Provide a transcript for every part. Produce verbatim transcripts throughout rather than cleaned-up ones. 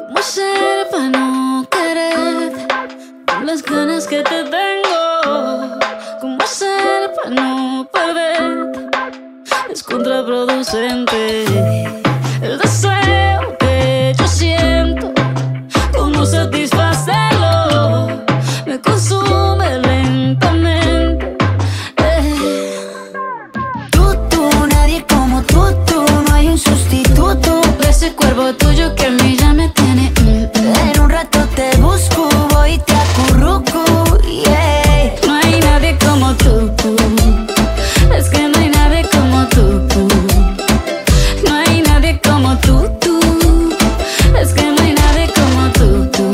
¿Cómo hacer para no quererte con las ganas que te tengo? ¿Cómo hacer para no perderte? Es contraproducente el deseo que yo siento. ¿Cómo satisfacerlo? Me consume lentamente. eh. Tú, tú, nadie como tú, tú. No hay un sustituto De ese cuerpo tuyo que a mí ya me tiene mm, mm. En un rato te busco, voy y te acurruco, yeah. No hay nadie como tú. Es que no hay nadie como tú. No hay nadie como tú, tú. Es que no hay nadie como tú, tú.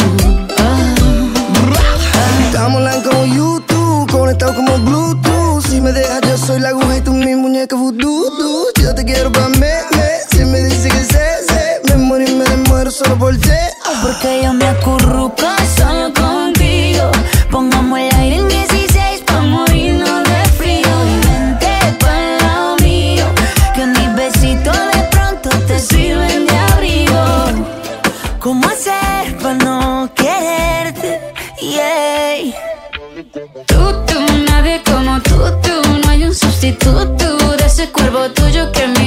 Estamos online como YouTube, conectados como Bluetooth. Si me dejas yo soy la aguja y tú mi muñeca vudú. Yo te quiero pa' me, me. Si me dice que sé, sé, me muero y me muero solo por ti. Porque yo me acurruco solo contigo. Pongamos el aire en dieciséis pa' morirnos de frío. Y vente pa'l lado mío, que mis besitos de pronto te sirven de abrigo. ¿Cómo hacer pa' no quererte? Yeah. Tú, tú, nadie como tú, tú. No hay un sustituto de ese cuerpo tuyo que me